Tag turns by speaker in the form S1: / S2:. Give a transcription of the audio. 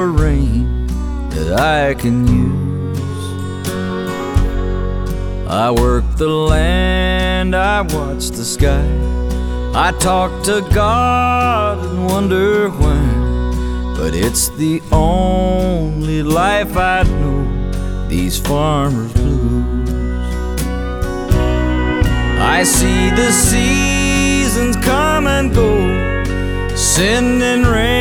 S1: rain that I can use. I work the land, I watch the sky, I talk to God and wonder why. But it's the only life I know, these farmers' blues. I see the seasons come and go, sending rain